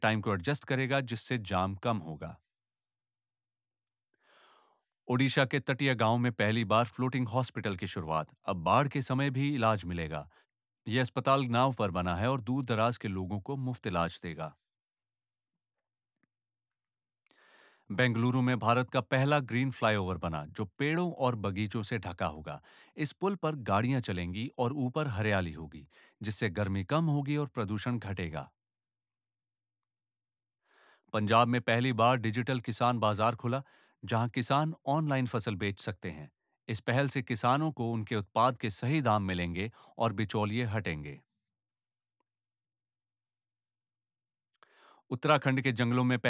Time को adjust करेगा जिससे जाम कम होगा। ओडिशा के तटीय गांव में पहली बार फ्लोटिंग हॉस्पिटल की शुरुआत। अब बाढ़ के समय भी इलाज मिलेगा। यह अस्पताल नाव पर बना है और दूर दराज के लोगों को मुफ्त इलाज देगा। बेंगलुरु में भारत का पहला ग्रीन फ्लाईओवर बना जो पेड़ों और बगीचों से ढका होगा। इस पुल पर गाड़ियां चलेंगी और ऊपर हरियाली होगी, जिससे गर्मी कम होगी और प्रदूषण घटेगा। पंजाब में पहली बार डिजिटल किसान बाजार खुला, जहां किसान ऑनलाइन फसल बेच सकते हैं। इस पहल से किसानों को उनके उत्पाद के सही दाम मिलेंगे और बिचौलिए हटेंगे। उत्तराखंड के जंगलों में